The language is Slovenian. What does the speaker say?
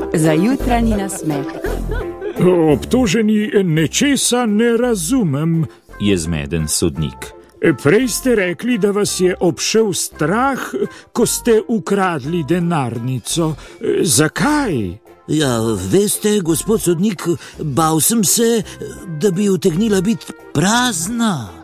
za jutranji nasmeh. Obtoženi, nečesa ne razumem, je zmeden sodnik. Prej ste rekli, da vas je obšel strah, ko ste ukradli denarnico. Zakaj? Ja, veste, gospod sodnik, bal sem se, da bi utegnila biti prazna.